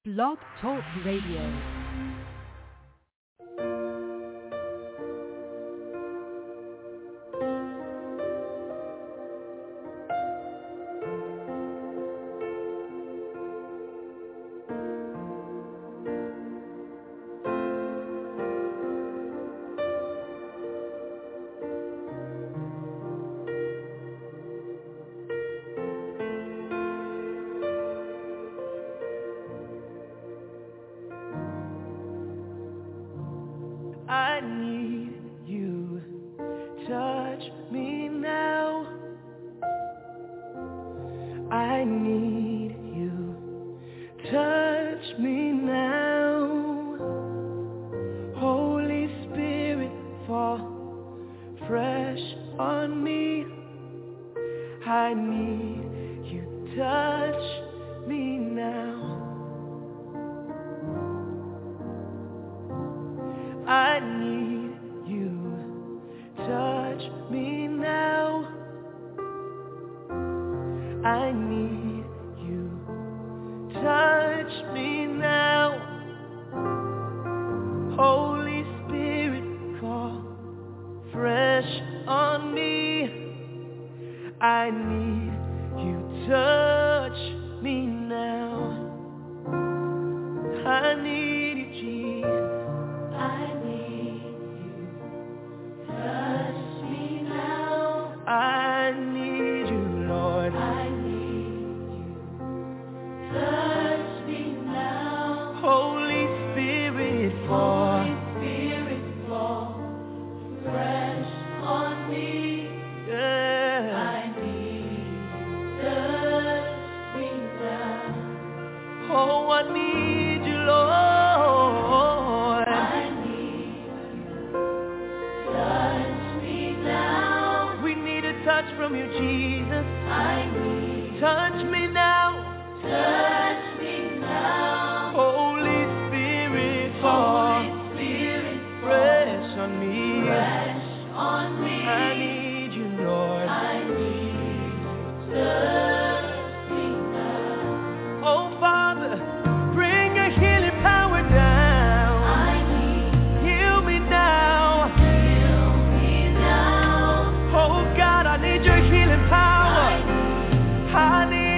Blog Talk Radio. I need you, touch me now. I need you, touch me now. Holy Spirit, fall fresh on me. I need you, touch me now. I need you, touch me now. I need you, touch me now. Holy Spirit, fall fresh on me. I need you, touch me now. I need you, Jesus. I need you, Lord. I need you. Touch me now. Holy Spirit, fall. Fresh on me. Yeah. I need you. Touch me now. Oh, I need you, Lord. I need you. Touch me now. We need a touch from you, Jesus. I need. Touch me now. Touch me now. Holy Spirit, fall. Holy Spirit, fresh on me. Fresh on me. I need you, Lord. I need you. Touch me now. Oh, Father, bring your healing power down. I need. Heal me now. Heal me now. Oh God, I need your healing power. I need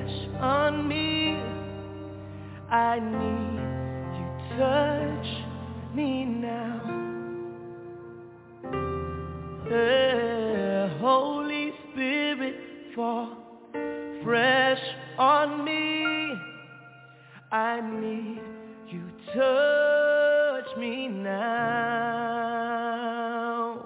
touch on me. I need you, touch me now. Holy Spirit, fall fresh on me. I need you, touch me now.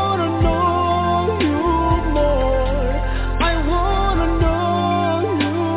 I wanna know you.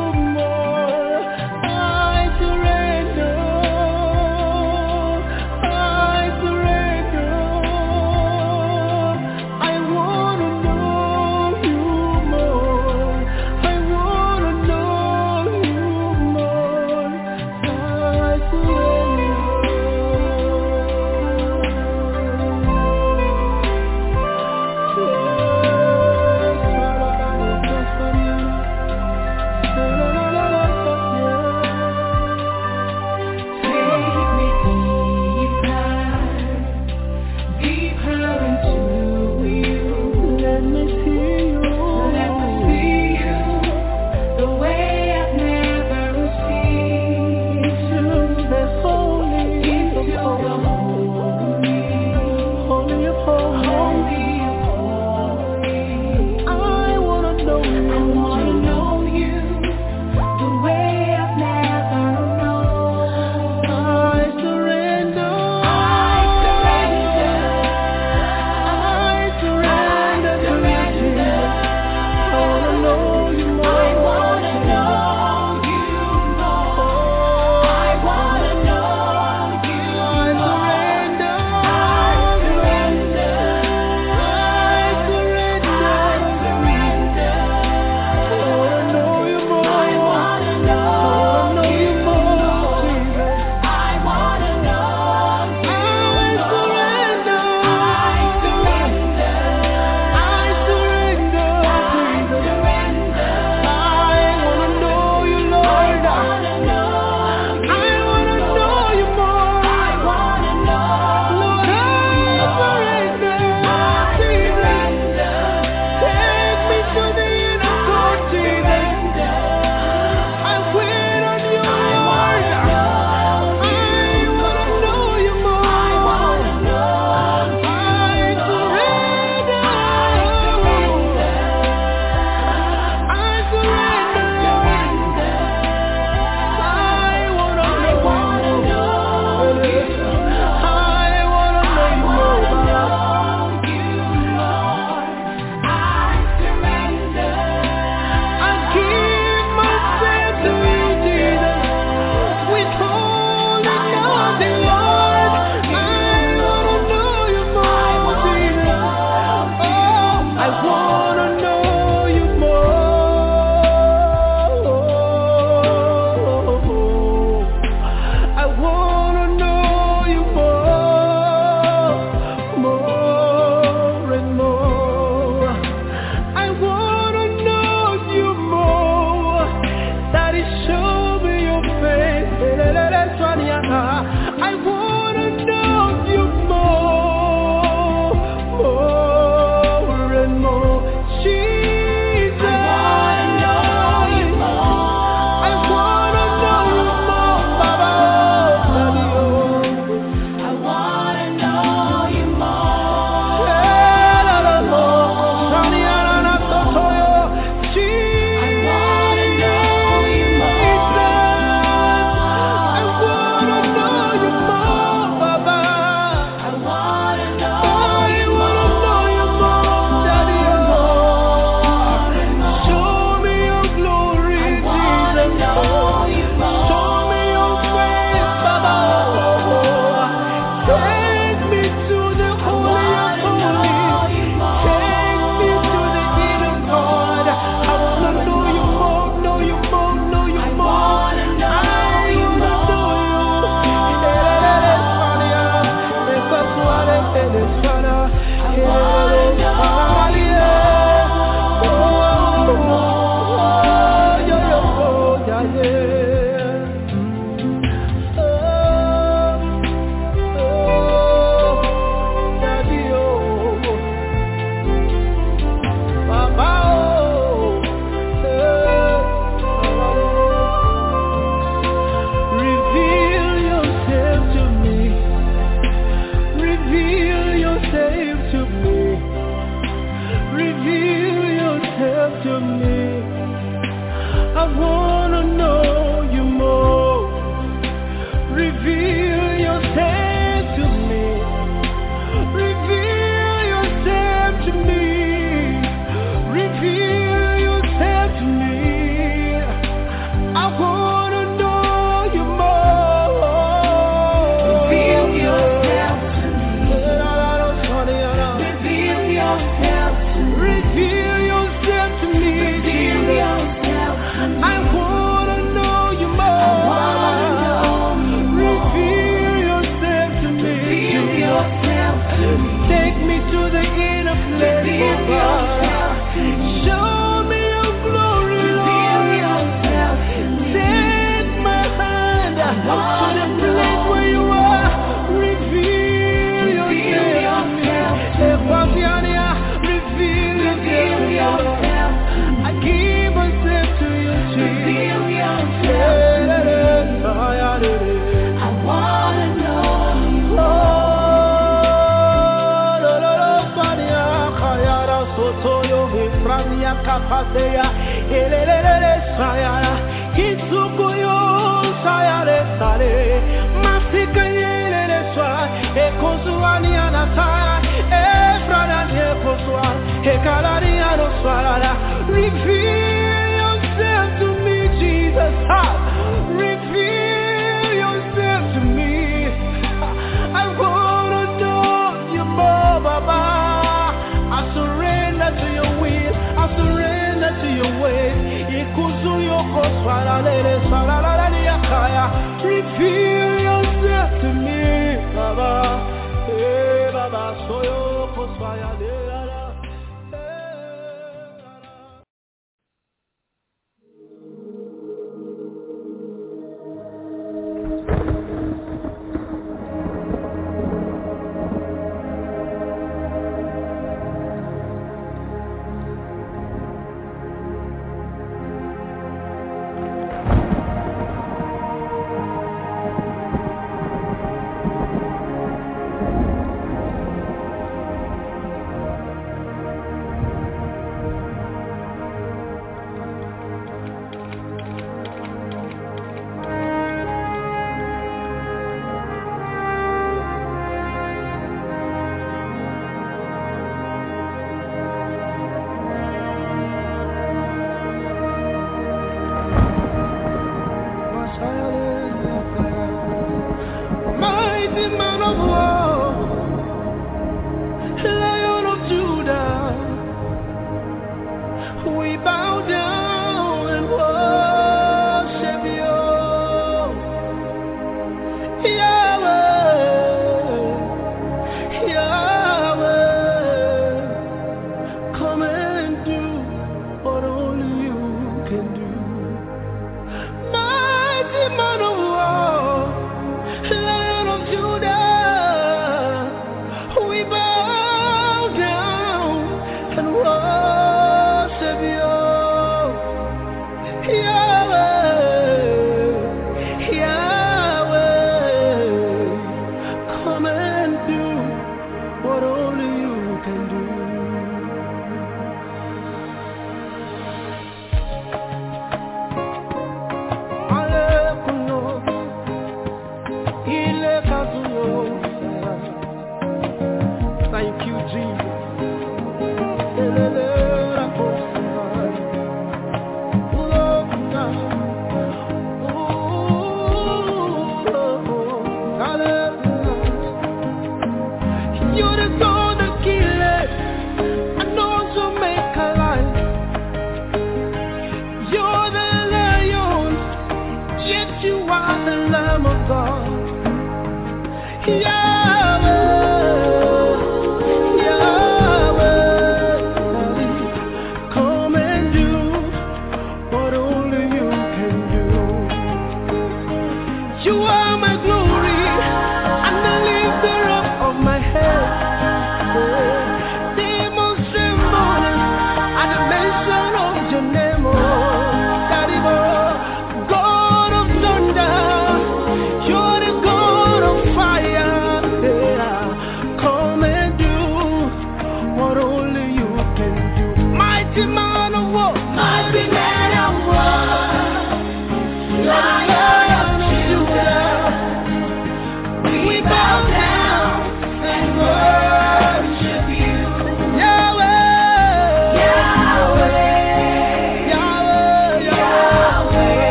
Reveal yourself to me, Baba. Hey, Baba, so you fire.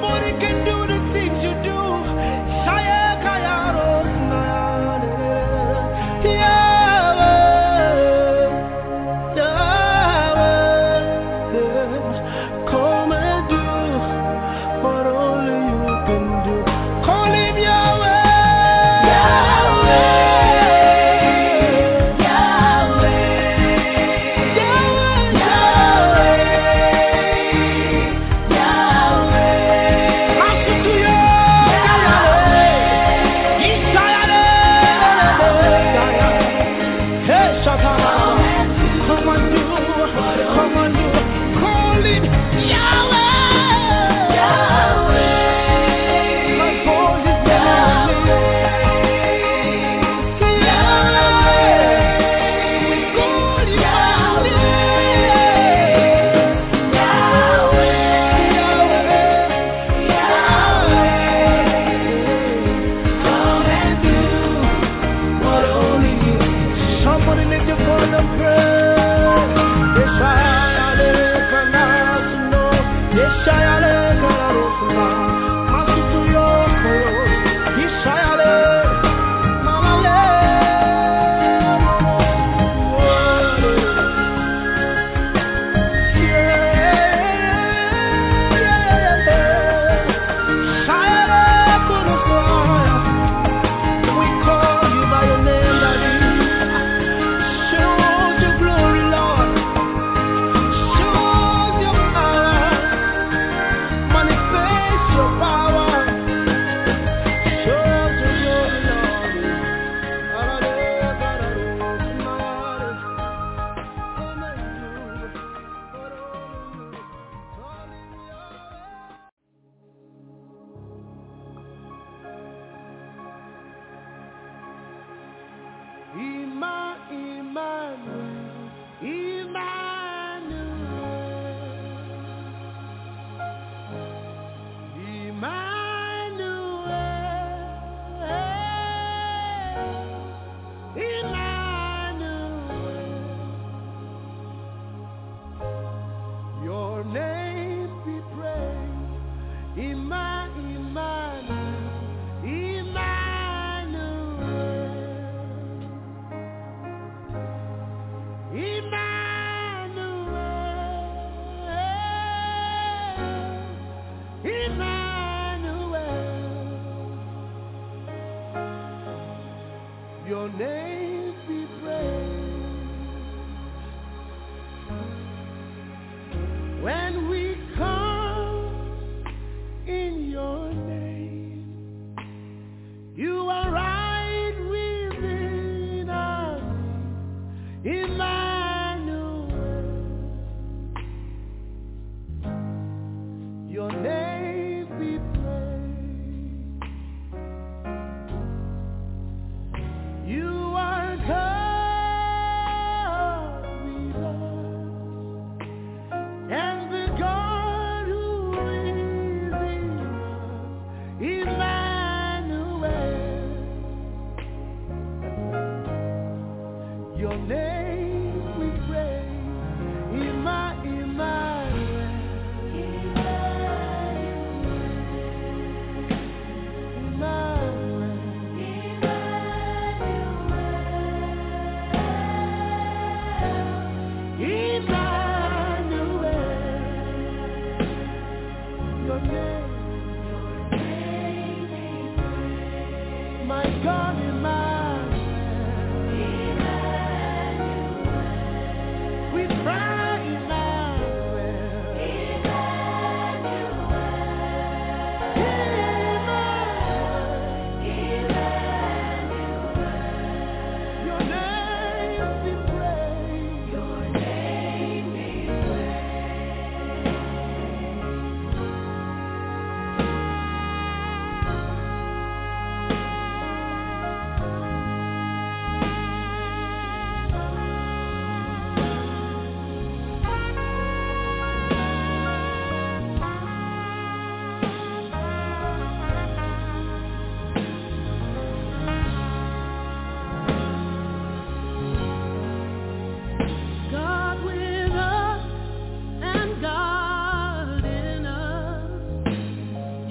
Nobody can do the things you do. Come and do what only you can do. Call him Yahweh. Your name be praised. When we come in your name, you are right within us, Emmanuel. Your name be praised. You are God with us, and the God who is in us, Emmanuel. Your name we praise, Emmanuel. My God, Emmanuel.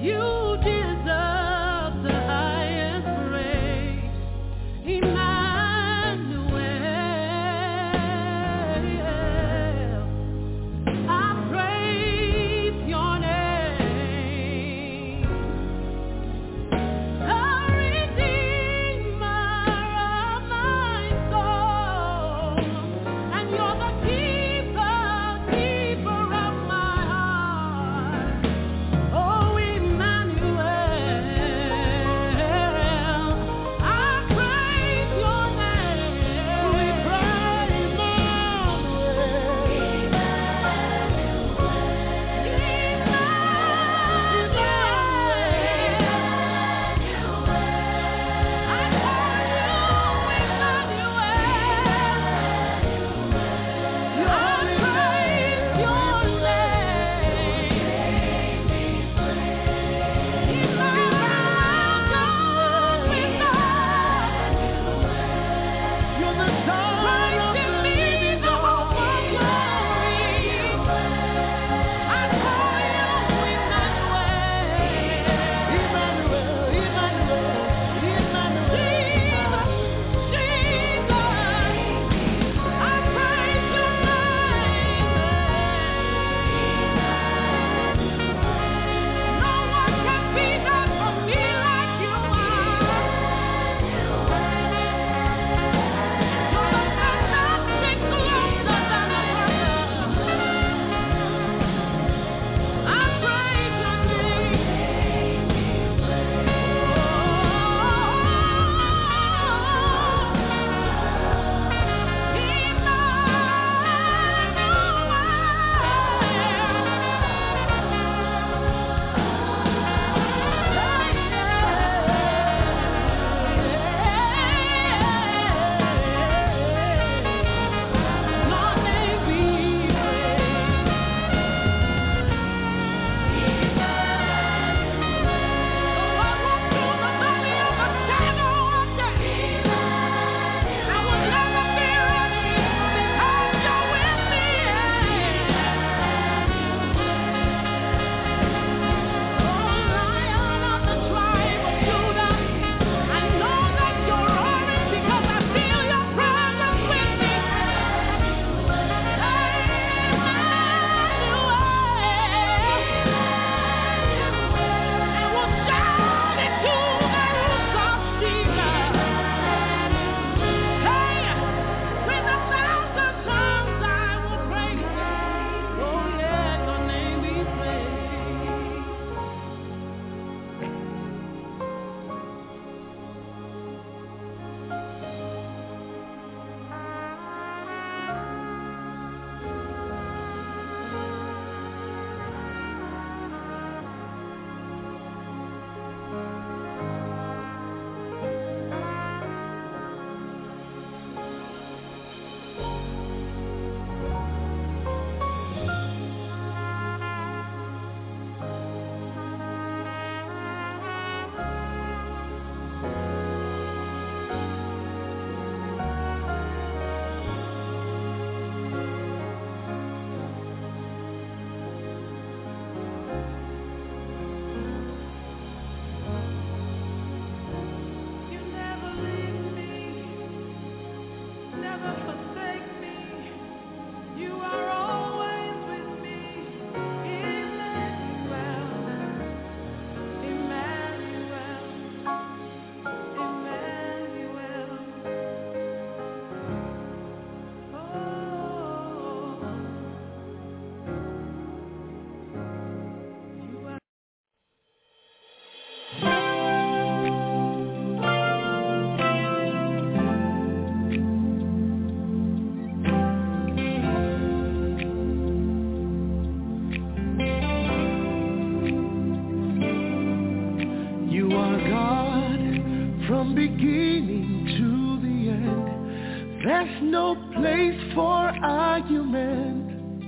There's no place for argument.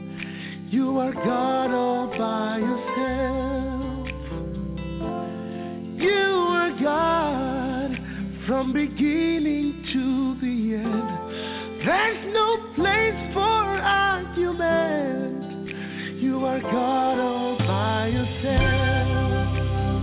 You are God all by yourself. You are God from beginning to the end. There's no place for argument. You are God all by yourself.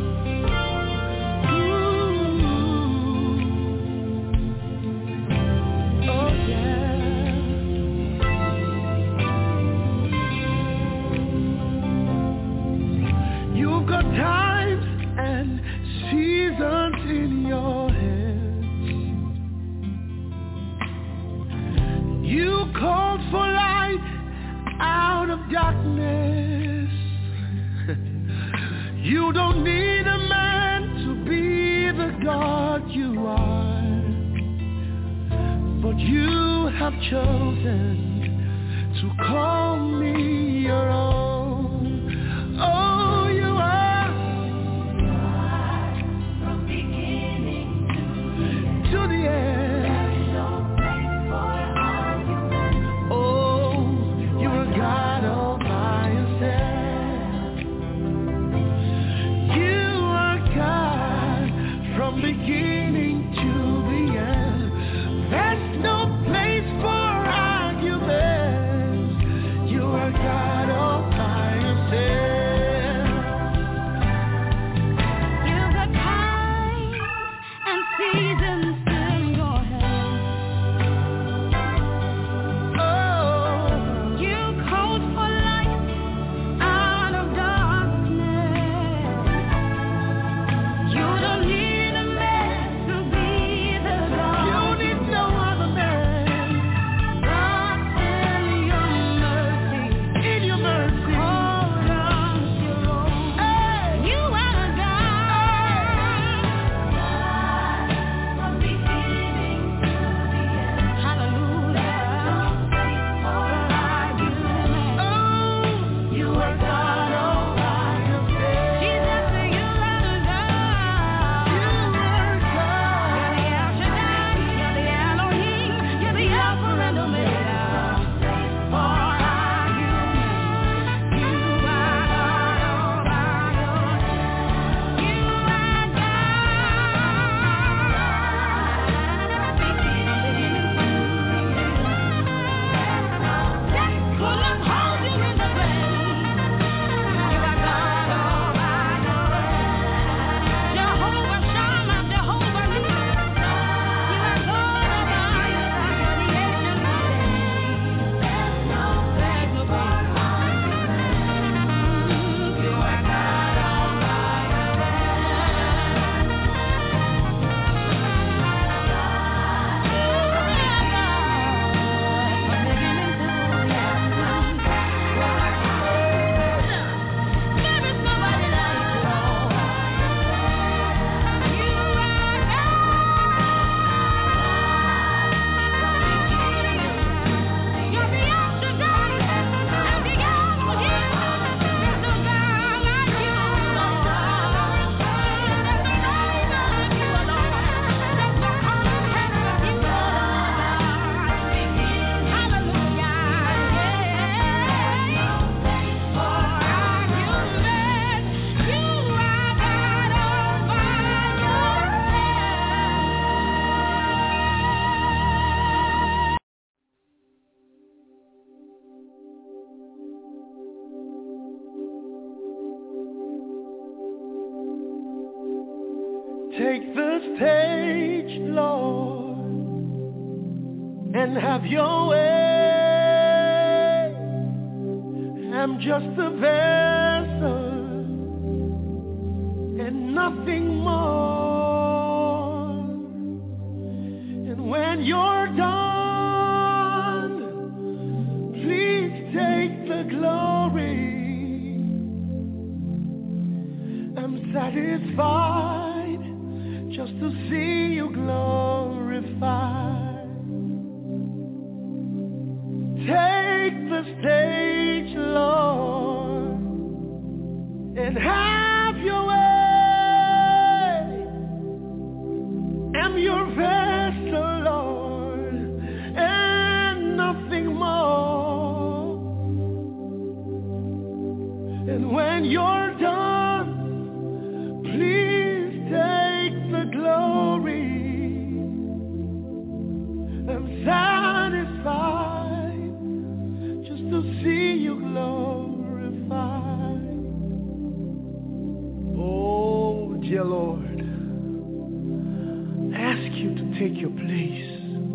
have chosen to call me your own. Oh, you are God from beginning to the end. There's no place for argument. Oh, you are God all by yourself. You are God from beginning to the end. There's no place for argument. You are God all by yourself. There's a time and seasons in your hand. Oh, You called for light out of darkness. You don't need a man to be the God. you need no other man. God in your mercy, In your mercy. hold on to your own. Hey. You are God from beginning to the end. Hallelujah. Oh, you are God all by yourself. Jesus, you are God. You are God. You're the El Shaddai, you're the Elohim, you're the Alpha and Omega. For argument, you are God all by yourself. You are God. Death could not hold you in the grave. You are God all by yourself. Jehovah Shammah, Jehovah Nissi. You are God all by yourself. You're the ancient of days. There's no place for argument. You are God all by There is nobody like you, Lord. You are God. You're the El Shaddai and the Elohim. There's no God like you, Lord. There's no name like you, Lord. There's no contact like you, Lord. Hallelujah. For argument, you are God all by yourself. Take the stage, Lord, and have your way. I'm just a vessel and nothing more. And when you're done, please take the glory. I'm satisfied just to see you glorified. Take the stage, Lord, and have your way. I'm your vessel, Lord, and nothing more. And when you're done, please take the glory. I'm satisfied just to see you glorified. Oh, dear Lord, I ask you to take your place.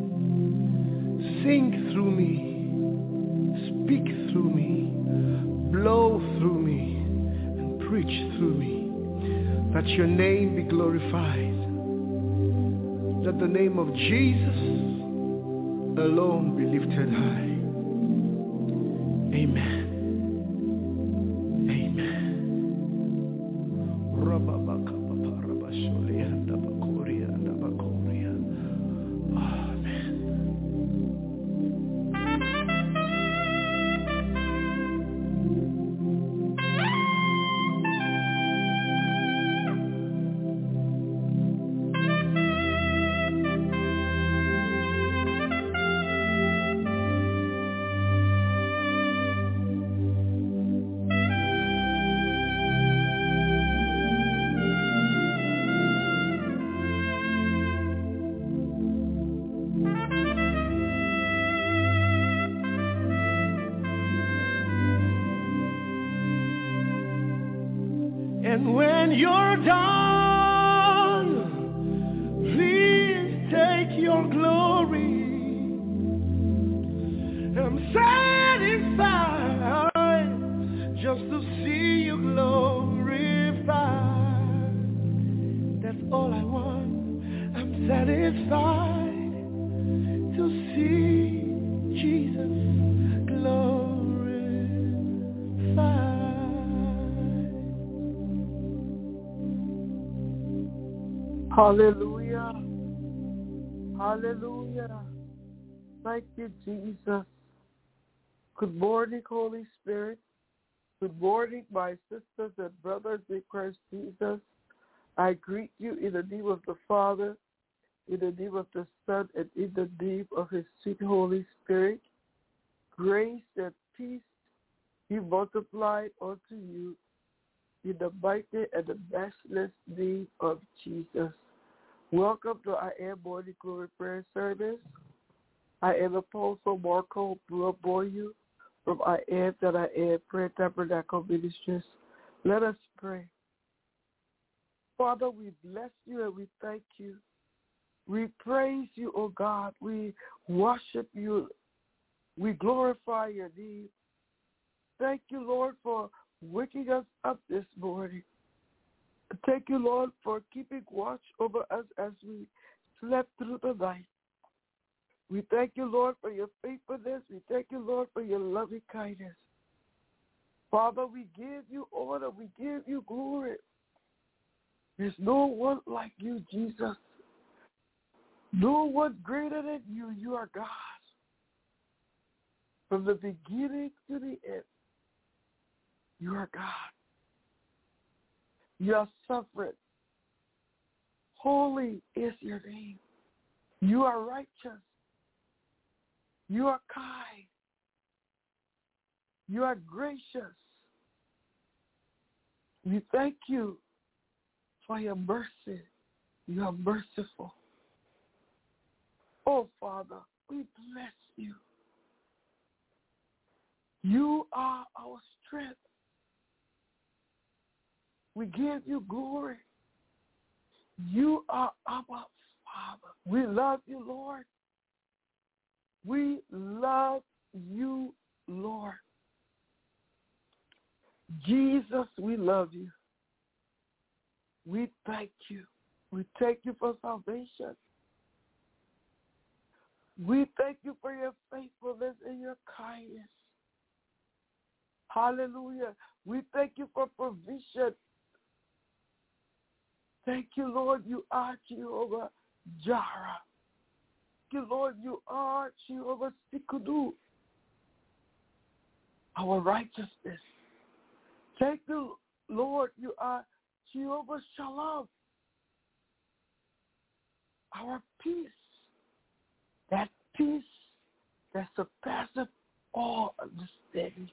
Sing through me, speak through me, blow through me, and preach through me, that your name be glorified. Let the name of Jesus alone be lifted high. Amen. Amen. Amen. you're done, please take your glory. I'm satisfied just to see you glorified. That's all I want. I'm satisfied to see Jesus glorified. Hallelujah. Hallelujah. Thank you, Jesus. Good morning, Holy Spirit. Good morning, my sisters and brothers in Christ Jesus. I greet you in the name of the Father, in the name of the Son, and in the name of His sweet Holy Spirit. Grace and peace be multiplied unto you in the mighty and the matchless name of Jesus. Welcome to I Am Morning Glory Prayer Service. I am Apostle Marco Boyu from I Am That I Am Prayer Tabernacle Ministries. Let us pray. Father, we bless you and we thank you. We praise you, O God. We worship you. We glorify your name. Thank you, Lord, for waking us up this morning. Thank you, Lord, for keeping watch over us as we slept through the night. We thank you, Lord, for your faithfulness. We thank you, Lord, for your loving kindness. Father, we give you honor. We give you glory. There's no one like you, Jesus. No one greater than you. You are God. From the beginning to the end, you are God. You are sovereign. Holy is your name. You are righteous. You are kind. You are gracious. We thank you for your mercy. You are merciful. Oh, Father, we bless you. You are our strength. We give you glory. You are our Father. We love you, Lord. We love you, Lord. Jesus, we love you. We thank you. We thank you for salvation. We thank you for your faithfulness and your kindness. Hallelujah. We thank you for provision. Thank you, Lord, you are Jehovah Jireh. Thank you, Lord, you are Jehovah Sikudu, our righteousness. Thank you, Lord, you are Jehovah Shalom, our peace. That peace that surpasses all understanding.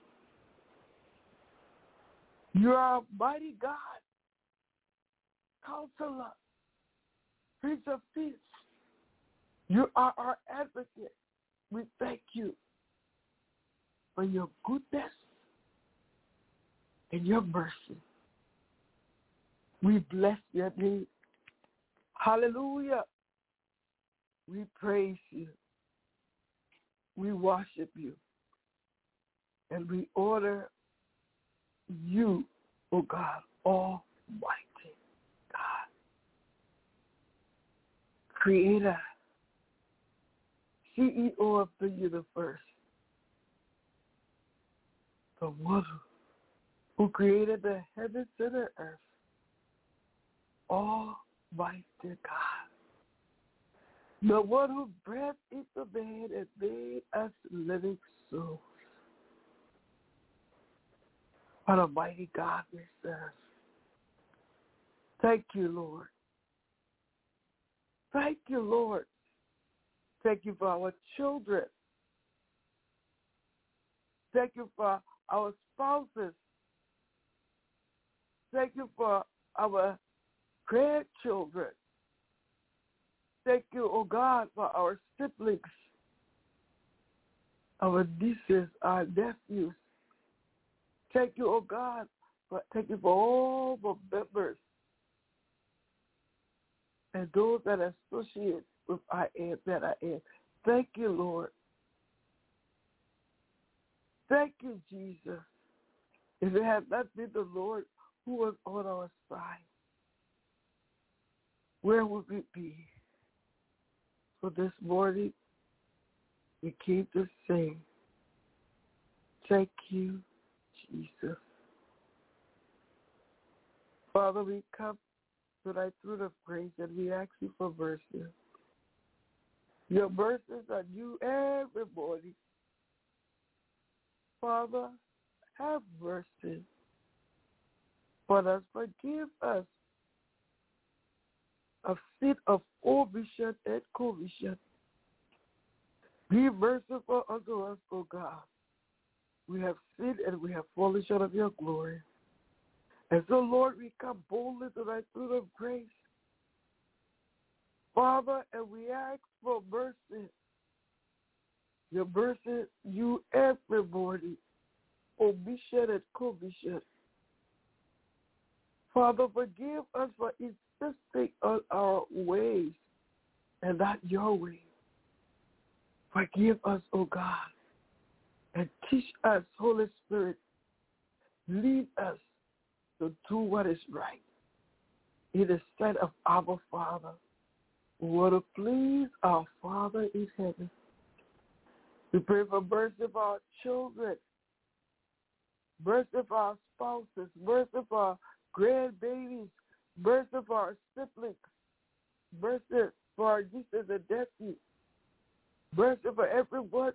You are a mighty God, Counselor, Prince of Peace. You are our advocate. We thank you for your goodness and your mercy. We bless your name. Hallelujah. We praise you. We worship you. And we honor you, O God, Almighty God, Creator, CEO of the universe, the one who created the heavens and the earth, Almighty God, the one who breathed into man and made us living souls. What a mighty God we serve. Thank you, Lord. Thank you, Lord. Thank you for our children. Thank you for our spouses. Thank you for our grandchildren. Thank you, oh God, for our siblings, our nieces, our nephews. Thank you, oh God, thank you for all the members and those that associate with I am that I am. Thank you, Lord. Thank you, Jesus. If it had not been the Lord who was on our side, where would we be? So this morning, we came to say, thank you, Jesus. Father, we come to thy throne of grace and we ask you for mercy. Your mercies are new every morning. Father, have mercy on us. Forgive us of sin of omission and commission. Be merciful unto us, O God. We have sinned and we have fallen short of your glory. And so, Lord, we come boldly to thy throne of grace. Father, and we ask for mercy. Your mercy, you every morning, omission and commission. Father, forgive us for insisting on our ways and not your way. Forgive us, O God, and teach us, Holy Spirit. Lead us to do what is right in the sight of our Father. We want to please our Father in heaven. We pray for mercy for our children, mercy for our spouses, mercy for our grandbabies, mercy for our siblings, mercy for our nieces and nephews, mercy for everyone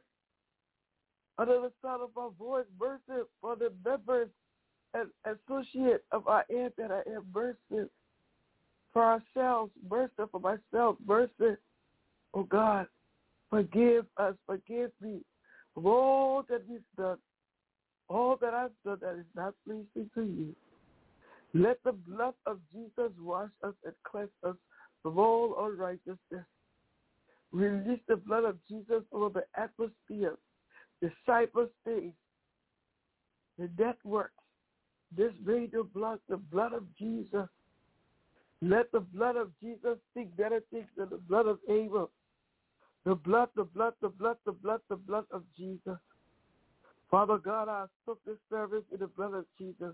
under the sound of our voice, mercy for the members and associates of our aunt that I am, mercy for ourselves, mercy for myself, mercy, oh God, forgive us, forgive me of all that we've done, all that I've done that is not pleasing to you. Let the blood of Jesus wash us and cleanse us from all unrighteousness. Release the blood of Jesus over the atmosphere, the cyberspace, the networks, this radio blood, the blood of Jesus. Let the blood of Jesus speak better things than the blood of Abel. The blood, the blood, the blood, the blood, the blood of Jesus. Father God, I soak this service in the blood of Jesus.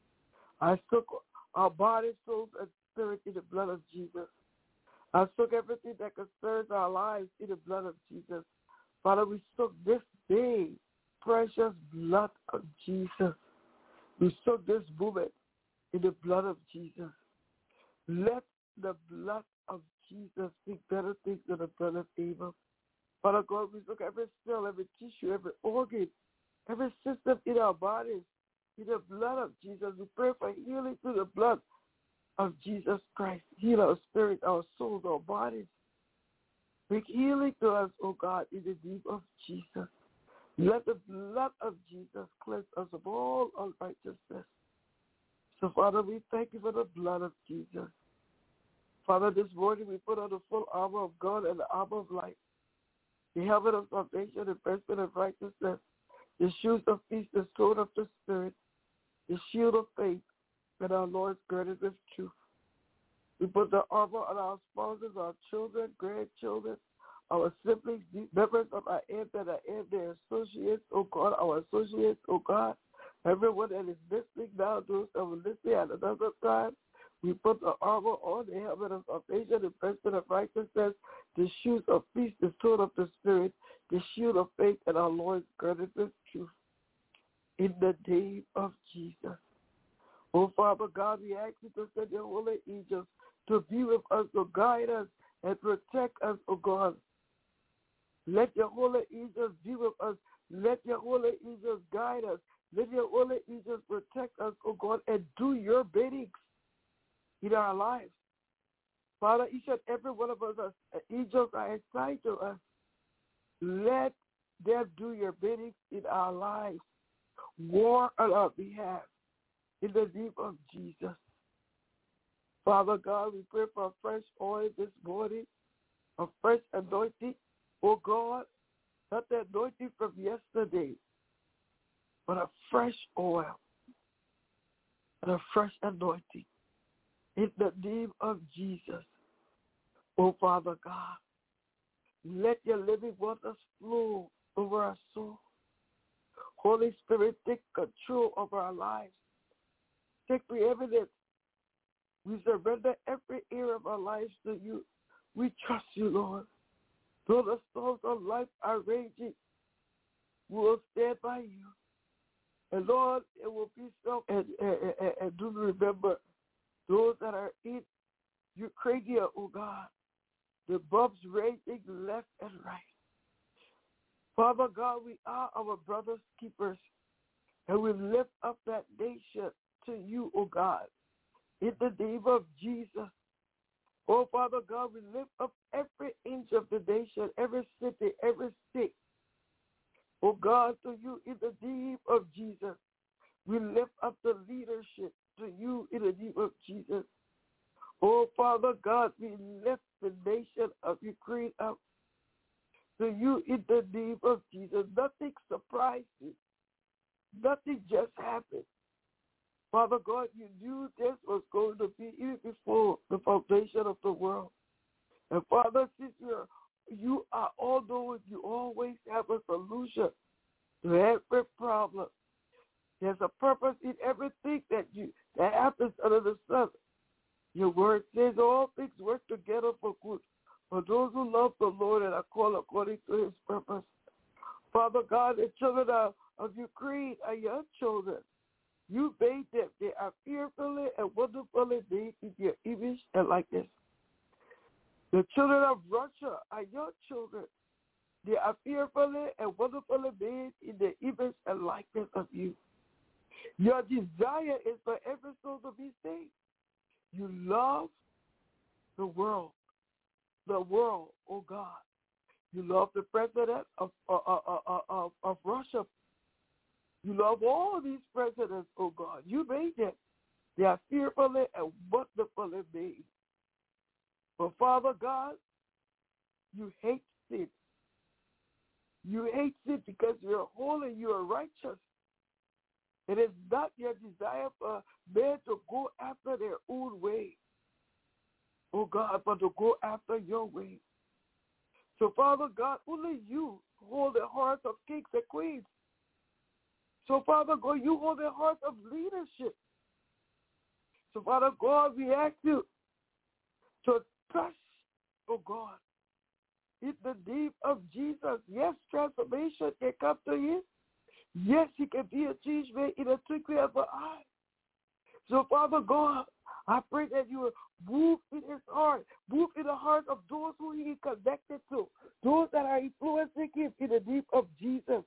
I soak our body, soul, and spirit in the blood of Jesus. I soak everything that concerns our lives in the blood of Jesus. Father, we soak this day, precious blood of Jesus. We soak this moment in the blood of Jesus. Let the blood of Jesus speak better things than the blood of Abel. Father God, we soak every cell, every tissue, every organ, every system in our bodies in the blood of Jesus. We pray for healing through the blood of Jesus Christ. Heal our spirit, our souls, our bodies. Bring healing to us, O God, in the name of Jesus. Let the blood of Jesus cleanse us of all unrighteousness. So, Father, we thank you for the blood of Jesus. Father, this morning we put on the full armor of God and the armor of light, the helmet of salvation, the breastplate of righteousness, the shoes of peace, the sword of the Spirit, the shield of faith, and our Lord's girded with truth. We put the armor on our spouses, our children, grandchildren, our siblings, members of our aunt that are in their associates, oh God, our associates, oh God, everyone that is listening now, those that will listen at another time. We put the armor on, the helmet of salvation, the breastplate of righteousness, the shoes of peace, the sword of the Spirit, the shield of faith, and our Lord's girded with truth. In the name of Jesus. Oh, Father God, we ask you to send your holy angels to be with us, to guide us and protect us, oh God. Let your holy angels be with us. Let your holy angels guide us. Let your holy angels protect us, oh God, and do your biddings in our lives. Father, each and every one of us, angels are assigned to us. Let them do your biddings in our lives. War on our behalf in the name of Jesus. Father God, we pray for a fresh oil this morning, a fresh anointing. Oh God, not the anointing from yesterday, but a fresh oil and a fresh anointing in the name of Jesus. Oh, Father God, let your living waters flow over our soul. Holy Spirit, take control of our lives. Take preeminence. We surrender every area of our lives to you. We trust you, Lord. Though the storms of life are raging, we will stand by you. And Lord, it will be so. And do remember those that are in Ukraine, oh God, the bombs raging left and right. Father God, we are our brother's keepers, and we lift up that nation to you, oh God, in the name of Jesus. Oh, Father God, we lift up every inch of the nation, every city, every state. Oh, God, to you in the name of Jesus. We lift up the leadership to you in the name of Jesus. Oh, Father God, we lift the nation of Ukraine up to you in the name of Jesus. Nothing surprised you. Nothing just happened. Father God, you knew this was going to be even before the foundation of the world. And Father, since you are all knowing, you always have a solution to every problem. There's a purpose in everything that happens under the sun. Your word says all things work together for good for those who love the Lord and are called according to his purpose. Father God, the children of Ukraine are your children. You made them. They are fearfully and wonderfully made in your image and likeness. The children of Russia are your children. They are fearfully and wonderfully made in the image and likeness of you. Your desire is for every soul to be saved. You love the world, oh God. You love the president of Russia. You love all these presidents, oh God. You made them. They are fearfully and wonderfully made. But Father God, you hate sin. You hate sin because you are holy, you are righteous. It is not your desire for men to go after their own way, oh God, but to go after your way. So Father God, only you hold the hearts of kings and queens. So Father God, you hold the hearts of leadership. So Father God, we ask you to touch, oh God, in the name of Jesus. Yes, transformation can come to you. Yes, he can be a change man in a twinkling of an eye. So Father God, I pray that you will move in his heart, move in the heart of those who he is connected to, those that are influencing him in the name of Jesus.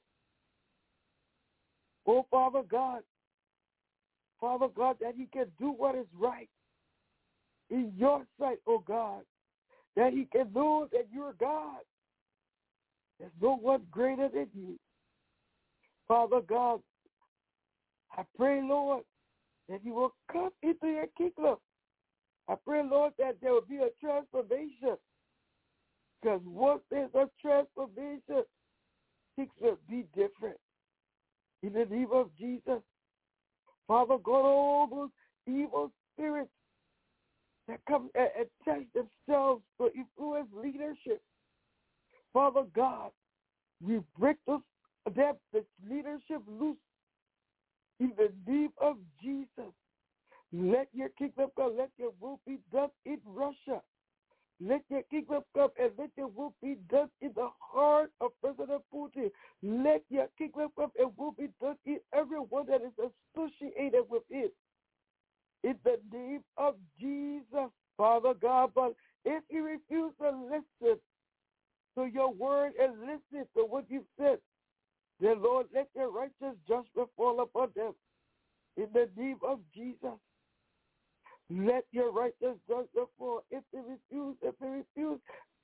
Oh, Father God, that he can do what is right in your sight, oh God, that he can know that you're God. There's no one greater than you. Father God, I pray, Lord, that you will come into your kingdom. I pray, Lord, that there will be a transformation. Because once there's a transformation, things will be different. In the name of Jesus, Father God, all those evil spirits that come and attach themselves to influence leadership, Father God, we break the leadership loose in the name of Jesus. Let your kingdom come. Let your will be done in Russia. Let your kingdom come and let your will be done in the heart of President Putin. Let your kingdom come and will be done in everyone that is associated with it. In the name of Jesus, Father God. But if you refuse to listen to your word and listen to what you said, then Lord, let your righteous judgment fall upon them. In the name of Jesus. Let your righteous judgment fall. If they refuse,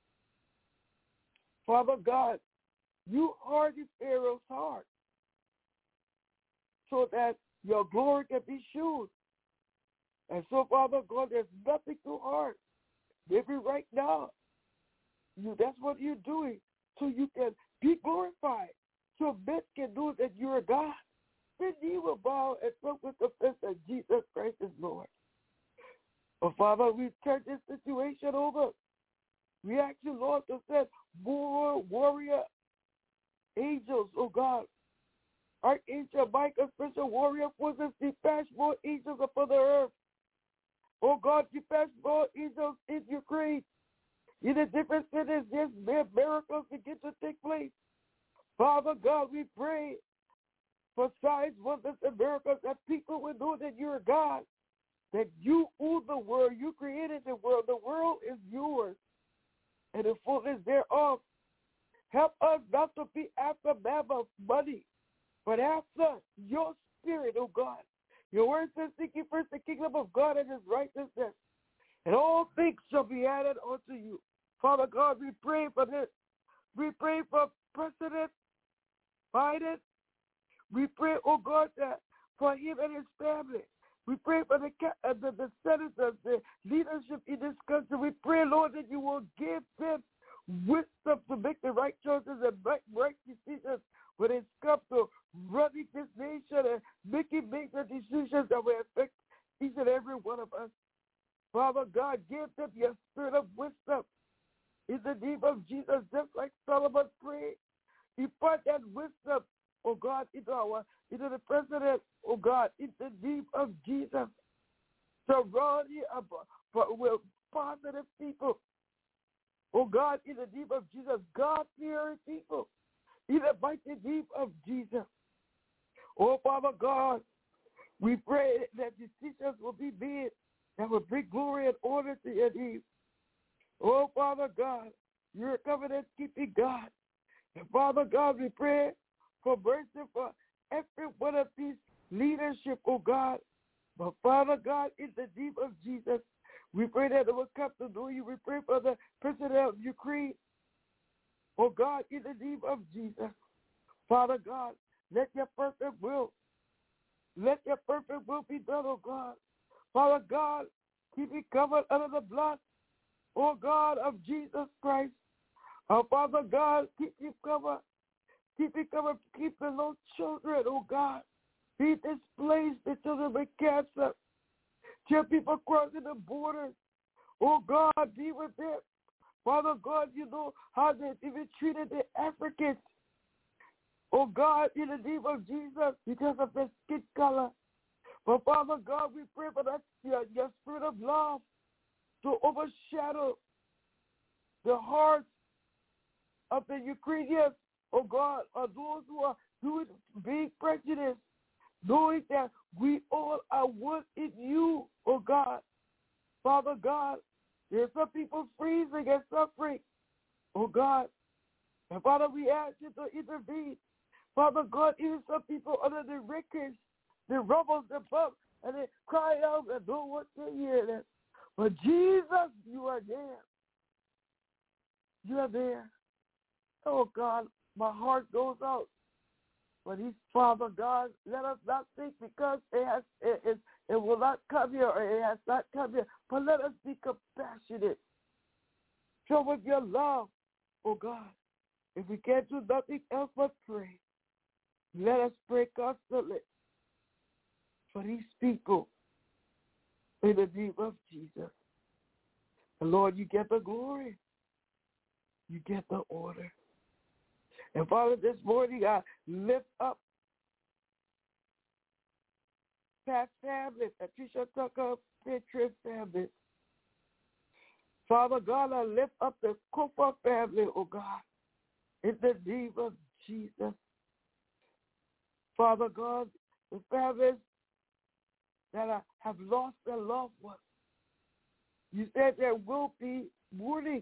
Father God, you harden Pharaoh's heart so that your glory can be shown. And so, Father God, there's nothing too hard. Maybe right now, that's what you're doing, so you can be glorified, so men can know that you're a God. Then you will bow and with the confess that Jesus Christ is Lord. But Father, we turn this situation over We ask you, Lord, to send more warrior angels, oh God. Archangel Michael, special warrior forces, dispatch more angels upon the earth. Oh God, dispatch more angels in Ukraine. In the different cities, yes, miracles begin to take place. Father God, we pray for signs, wonders, and miracles that people will know that you're God, that you own the world, you created the world is yours, and the fullness thereof. Help us not to be after mammoth money, but after your spirit, oh God. Your word says, seek ye first the kingdom of God and his righteousness, and all things shall be added unto you. Father God, we pray for this. We pray for President Biden. We pray, oh God, that for him and his family. We pray for the senators, the leadership in this country. We pray, Lord, that you will give them wisdom to make the right choices and make right decisions when it comes to running this nation and making major decisions that will affect each and every one of us. Father God, give them your spirit of wisdom in the name of Jesus, just like Solomon prayed. Impart that wisdom, oh God, into the president, oh God, in the name of Jesus. Surround you with positive people, oh God, in the name of Jesus, God-fearing people, in the mighty name of Jesus. Oh, Father God, we pray that decisions will be made that will bring glory and honor to your name. Oh, Father God, you're a covenant-keeping God. And Father God, we pray for mercy for every one of these leadership, oh God. But Father God, in the name of Jesus, we pray that it will come to know you. We pray for the president of Ukraine, oh God, in the name of Jesus. Father God, let your perfect will be done, oh God. Father God, keep me covered under the blood, oh God, of Jesus Christ. Oh, Father God, keep me covered. Keep me covered. Keep the little children, oh God. Be displaced, the children with cancer. Your people crossing the borders. Oh God, be with them. Father God, you know how they even treated the Africans. Oh God, in the name of Jesus, because of their skin color. But Father God, we pray for that your spirit of love to overshadow the hearts of the Ukrainians, oh God, or those who are being prejudiced, knowing that we all are one in you, oh God. Father God, there are some people freezing and suffering, oh God. And Father, we ask you to intervene. Father God, even some people under the wreckage, the rubble, the bump, and they cry out and don't want to hear that. But Jesus, you are there. You are there. Oh God, my heart goes out. But He's Father God, let us not think because it will not come here or it has not come here, but let us be compassionate. Show us your love, oh God. If we can't do nothing else but pray, let us pray constantly for these people in the name of Jesus. And Lord, you get the glory. You get the order. And Father, this morning I lift up Pat's family, Patricia Tucker, Patriot family. Father God, I lift up the Kufa family, oh God, in the name of Jesus. Father God, the families that have lost their loved ones. You said there will be mourning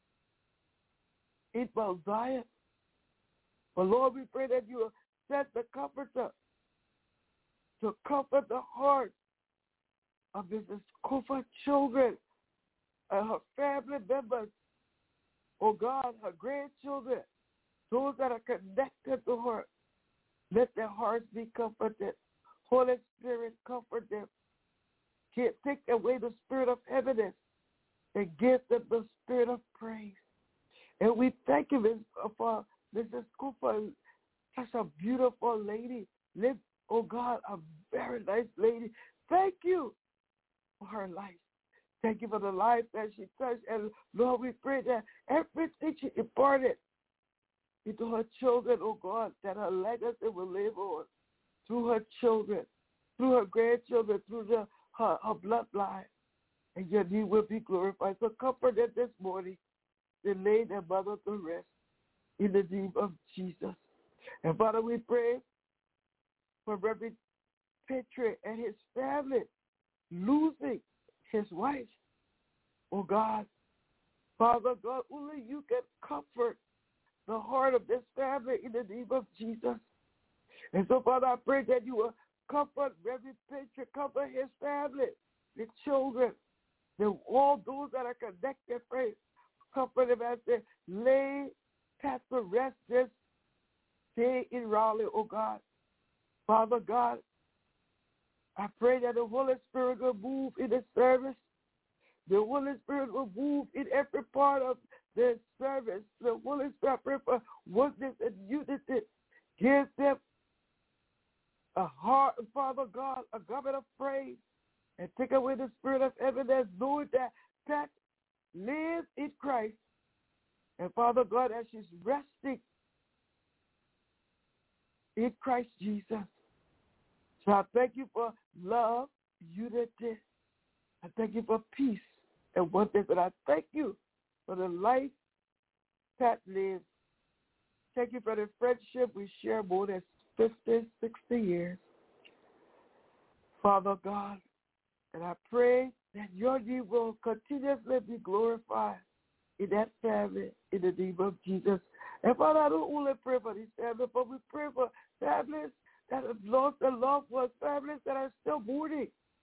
in Mount Zion. But Lord, we pray that you will send the comforter to comfort the heart of Mrs. Kufa children and her family members. Oh God, her grandchildren, those that are connected to her. Let their hearts be comforted. Holy Spirit, comfort them. Take away the spirit of heaviness and give them the spirit of praise. And we thank you for Mrs. Kufa, such a beautiful lady. Live, oh God, a very nice lady. Thank you for her life. Thank you for the life that she touched. And Lord, we pray that everything she imparted into her children, oh God, that her legacy will live on through her children, through her grandchildren, through her bloodline. And your name will be glorified. So comfort them this morning and lay their mother to rest in the name of Jesus. And Father, we pray for Reverend Petrie and his family losing his wife. Oh God, Father God, only you can comfort the heart of this family in the name of Jesus. And so, Father, I pray that you will comfort Reverend Petrie, comfort his family, the children, all those that are connected, pray, comfort them as they lay past the rest this day in Raleigh, oh God. Father God, I pray that the Holy Spirit will move in the service. The Holy Spirit will move in every part of the service. The Holy Spirit, I pray for oneness and unity. Give them a heart, Father God, a garment of praise, and take away the spirit of heaviness, knowing that lives in Christ. And Father God, as she's resting in Christ Jesus. So I thank you for love, unity. I thank you for peace and oneness. And I thank you for the life that lives. Thank you for the friendship we share more than 50, 60 years. Father God, and I pray that your name will continuously be glorified in that family in the name of Jesus. And Father, I don't only pray for these families, but we pray for families that have lost their loved ones, families that are still mourning.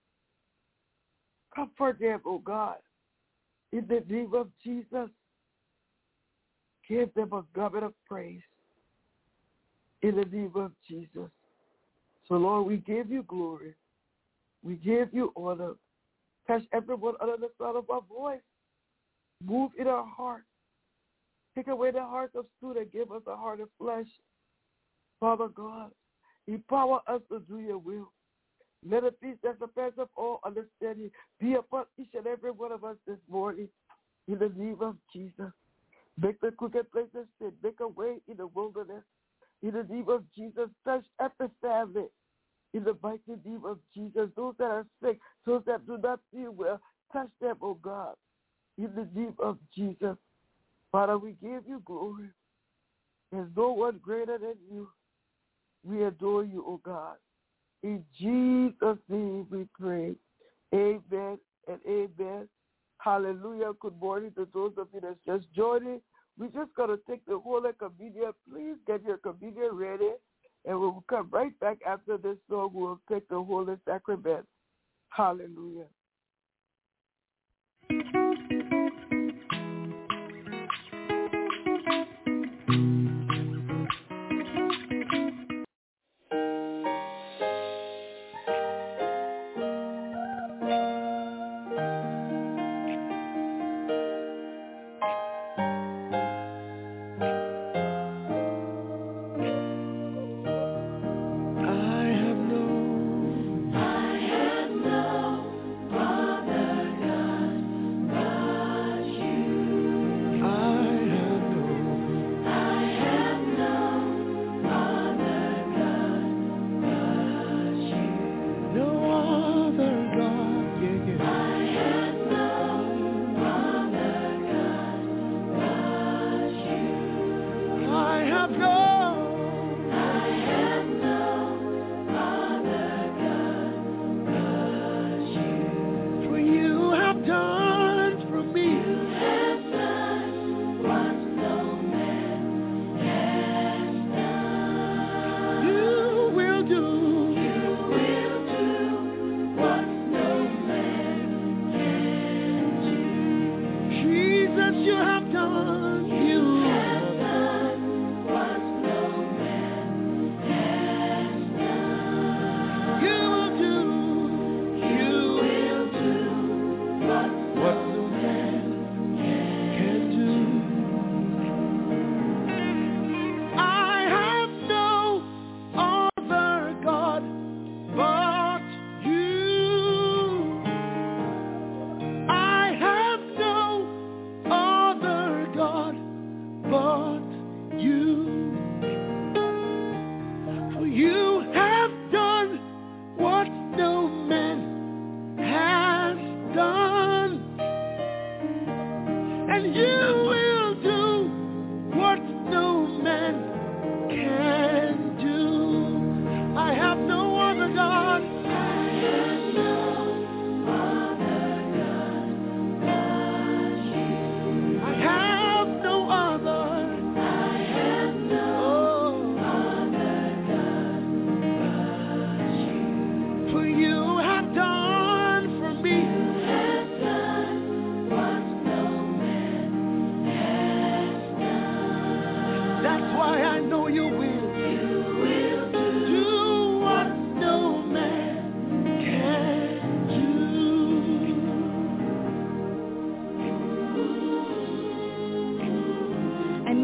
Comfort them, oh God, in the name of Jesus. Give them a garment of praise in the name of Jesus. So, Lord, we give you glory. We give you honor. Touch everyone under the sound of our voice. Move in our heart. Take away the heart of stone and give us a heart of flesh. Father God, empower us to do your will. Let a peace that surpasses all understanding be upon each and every one of us this morning. In the name of Jesus. Make the crooked places straight. Make a way in the wilderness. In the name of Jesus, touch every family. In the mighty name of Jesus, those that are sick, those that do not feel well, touch them, oh God. In the name of Jesus. Father, we give you glory. There's no one greater than you. We adore you, oh God. In Jesus' name we pray. Amen and amen. Hallelujah. Good morning to those of you that's just joining. We're just going to take the Holy Communion. Please get your communion ready. And we'll come right back after this song. We'll take the Holy Sacrament. Hallelujah. I have no other God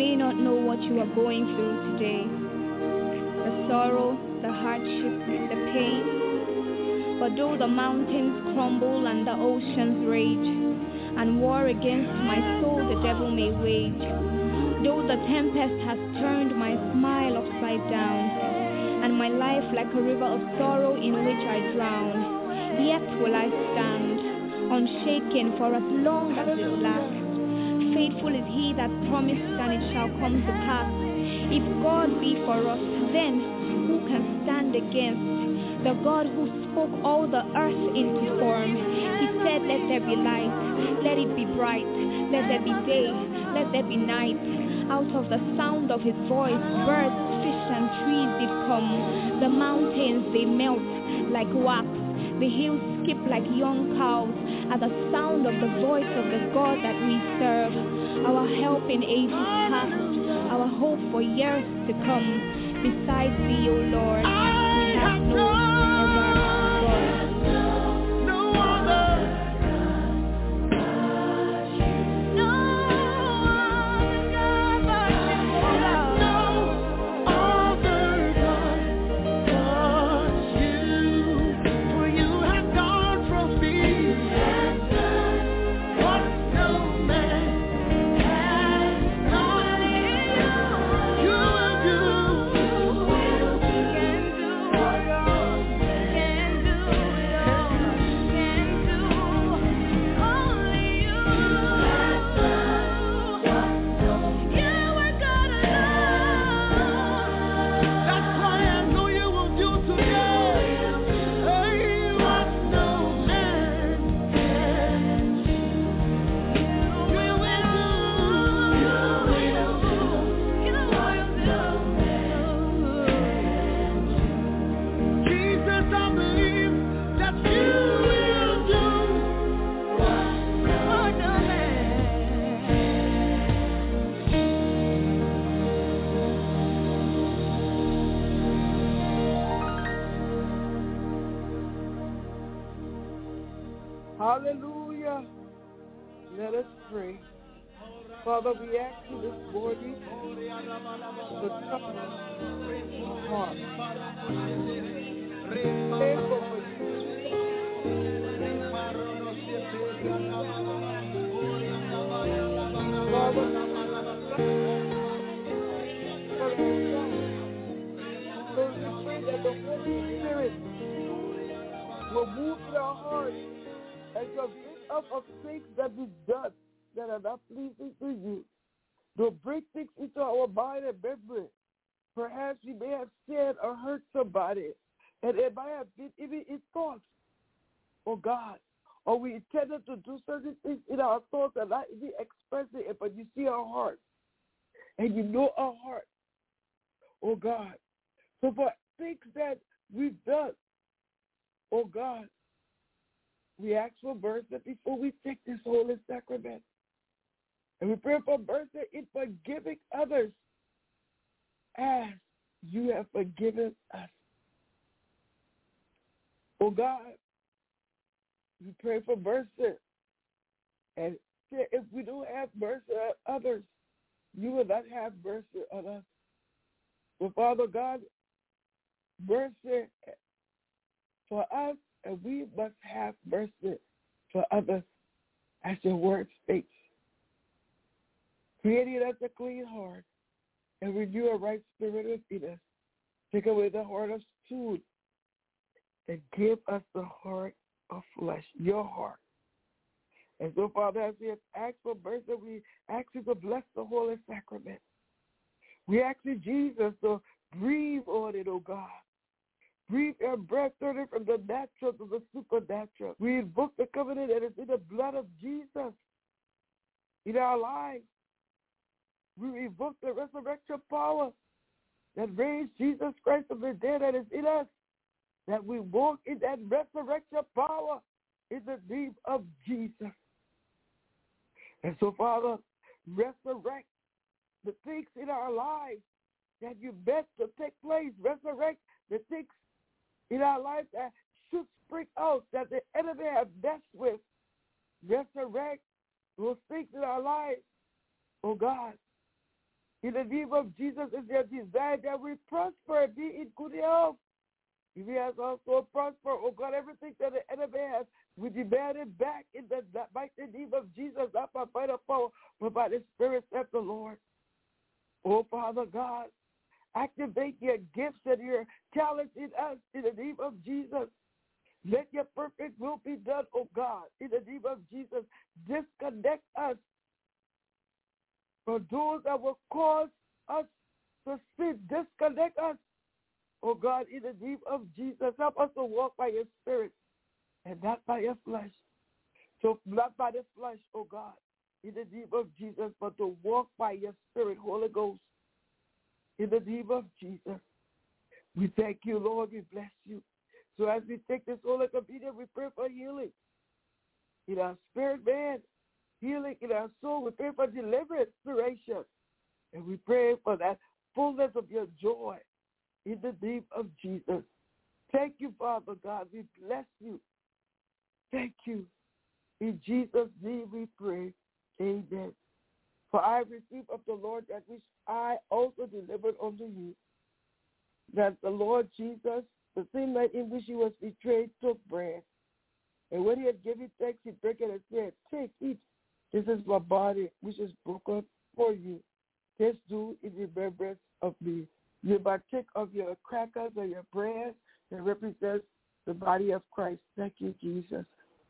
may not know what you are going through today, the sorrow, the hardship, the pain. But though the mountains crumble and the oceans rage, and war against my soul the devil may wage, though the tempest has turned my smile upside down, and my life like a river of sorrow in which I drown, yet will I stand, unshaken for as long as it lasts. Faithful is he that promised, and it shall come to pass. If God be for us, then who can stand against? The God who spoke all the earth into form. He said, let there be light, let it be bright, let there be day, let there be night. Out of the sound of his voice, birds, fish, and trees did come. The mountains, they melt like wax. The hills skip like young cows at the sound of the voice of the God that we serve. Our help in ages past, our hope for years to come. Besides thee, O Lord, we have no other God. Hallelujah. Let us pray. Father, we ask you this morning to touch our heart. Pray for Father, so we pray that the Holy Spirit will move in our hearts and convict us of things that we've done that are not pleasing to you. To bring things into our mind and memory. Perhaps we may have said or hurt somebody, and it might have been even in thoughts, oh God. Or we intended to do certain things in our thoughts and not even expressing it, but you see our heart. And you know our heart, oh God. So for things that we've done, oh God, we ask for mercy before we take this holy sacrament. And we pray for mercy in forgiving others as you have forgiven us. Oh God, we pray for mercy. And if we don't have mercy on others, you will not have mercy on us. Well, Father God, mercy for us, and we must have mercy for others, as your word states. Creating us a clean heart and renew a right spirit within us. Take away the heart of stone and give us the heart of flesh, your heart. And so, Father, as we have asked for mercy, we ask you to bless the holy sacrament. We ask you, Jesus, to breathe on it, oh God. Breathe your breath turning from the natural to the supernatural. We invoke the covenant that is in the blood of Jesus in our lives. We invoke the resurrection power that raised Jesus Christ from the dead that is in us, that we walk in that resurrection power in the name of Jesus. And so, Father, resurrect the things in our lives that you meant to take place. Resurrect the things in our lives that should spring out, that the enemy have messed with. Resurrect those things in our lives, oh God, In the name of Jesus, is their desire that we prosper, be in good health. If he has also prospered, oh God, everything that the enemy has, we demand it back in the mighty name of Jesus, not by the power, but by the Spirit of the Lord. Oh, Father God, activate your gifts and your talents in us in the name of Jesus. Let your perfect will be done, oh God, in the name of Jesus. Disconnect us from those that will cause us to sin. Disconnect us, oh God, in the name of Jesus. Help us to walk by your Spirit and not by your flesh. So not by the flesh, oh God, in the name of Jesus, but to walk by your Spirit, Holy Ghost, in the name of Jesus. We thank you, Lord. We bless you. So as we take this Holy Communion, we pray for healing in our spirit, man, healing in our soul. We pray for deliverance, inspiration, and we pray for that fullness of your joy in the name of Jesus. Thank you, Father God. We bless you. Thank you. In Jesus' name we pray. Amen. For I received of the Lord that which I also delivered unto you, that the Lord Jesus, the same night in which he was betrayed, took bread. And when he had given thanks, he broke it and said, take, eat. This is my body, which is broken for you. This do in remembrance of me. You partake of your crackers or your bread that represents the body of Christ. Thank you, Jesus.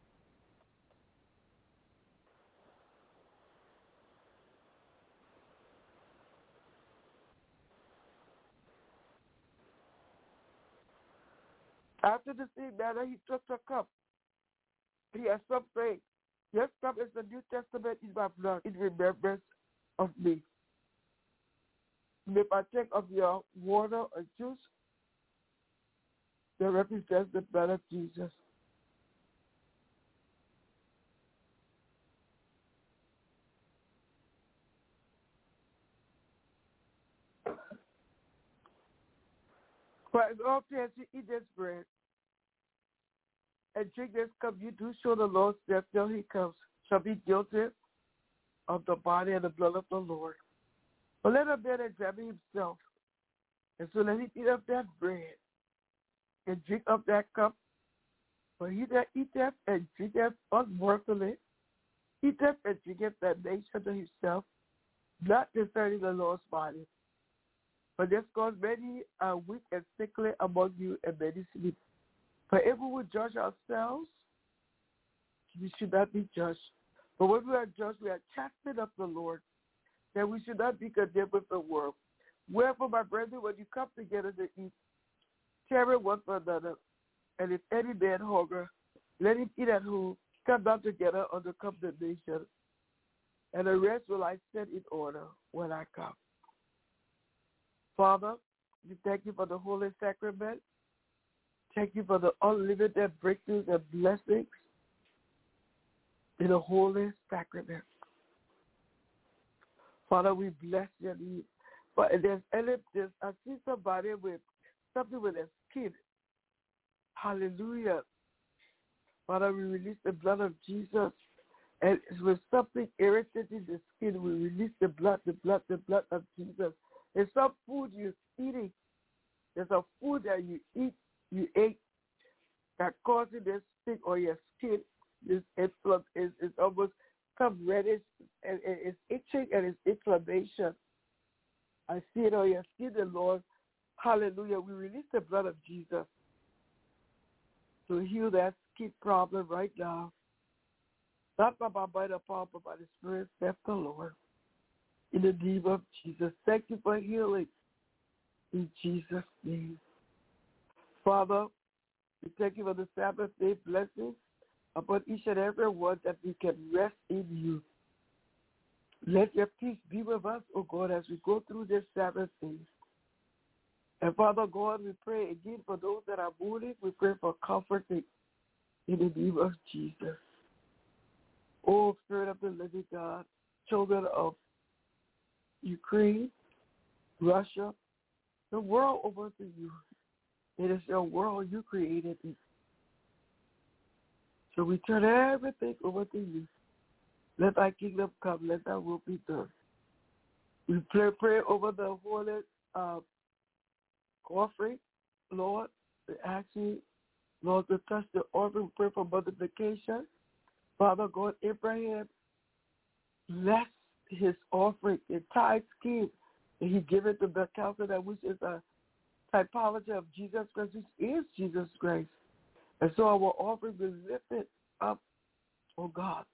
After the same manner, he took the cup. He has some saying, this cup is the New Testament in my blood, in remembrance of me. You may partake of your water or juice that represents the blood of Jesus. For as often as you eat this bread and drink this cup, you do show the Lord's death till he comes, shall be guilty of the body and the blood of the Lord. But let a man examine himself, and so let him eat of that bread and drink of that cup. For he that eateth and drinketh unworthily, eateth and drinketh damnation to himself, not discerning the Lord's body. For this cause many are weak and sickly among you, and many sleep. For if we would judge ourselves, we should not be judged. But when we are judged, we are chastened of the Lord, that we should not be condemned with the world. Wherefore, my brethren, when you come together to eat, tarry one for another. And if any man hunger, let him eat at home, come not together under condemnation. And the rest will I set in order when I come. Father, we thank you for the Holy Sacrament. Thank you for the unlimited breakthroughs and blessings in the Holy Sacrament. Father, we bless your name. But I see somebody with something with their skin. Hallelujah. Father, we release the blood of Jesus. And with something irritating the skin, we release the blood of Jesus. There's some food you're eating. There's a food that you ate that causes this thing on your skin. It's almost come reddish and it's itching and it's inflammation. I see it on your skin, the Lord. Hallelujah. We release the blood of Jesus to heal that skin problem right now. Not by the power, but by the Spirit, saith the Lord. In the name of Jesus. Thank you for healing. In Jesus' name. Father, we thank you for the Sabbath day blessings upon each and every one that we can rest in you. Let your peace be with us, O God, as we go through this Sabbath day. And Father God, we pray again for those that are mourning. We pray for comforting in the name of Jesus. Oh, Spirit of the living God, children of Ukraine, Russia, the world over to you. It is your world. You created it. So we turn everything over to you. Let thy kingdom come. Let thy will be done. We pray over the holy offering, Lord. We ask you, Lord, to touch the offering, pray for multiplication. Father God, Abraham bless his offering, the tithe scheme, and he gave it to the council, that which is a typology of Jesus Christ, which is Jesus Christ. And so our offering will lift it up, oh God,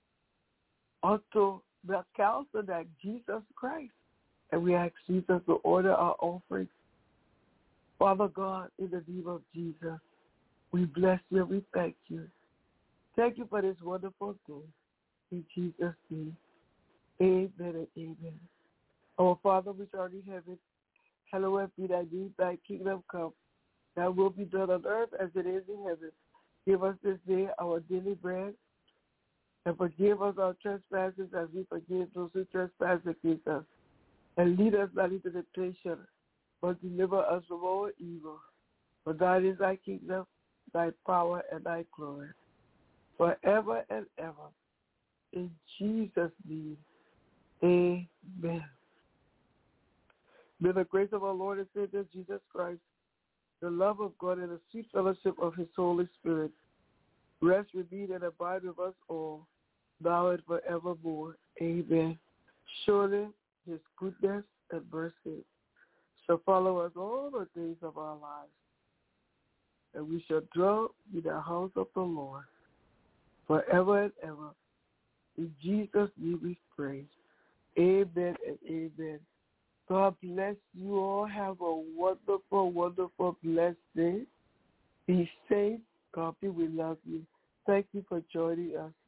unto the council that Jesus Christ. And we ask Jesus to order our offering. Father God, in the name of Jesus, we bless you and we thank you. Thank you for this wonderful day. In Jesus' name, amen and amen. Our Father which art in heaven, hallowed be thy name, thy kingdom come. Thy will be done on earth as it is in heaven. Give us this day our daily bread, and forgive us our trespasses as we forgive those who trespass against us. And lead us not into temptation, but deliver us from all evil. For thine is thy kingdom, thy power, and thy glory, forever and ever. In Jesus' name, amen. May the grace of our Lord and Savior Jesus Christ, the love of God, and the sweet fellowship of his Holy Spirit rest, remain, and abide with us all, now and forevermore. Amen. Surely his goodness and mercy shall follow us all the days of our lives, and we shall dwell in the house of the Lord forever and ever. In Jesus' name we pray. Amen and amen. God bless you all. Have a wonderful, wonderful, blessed day. Be safe. God be, we love you. Thank you for joining us.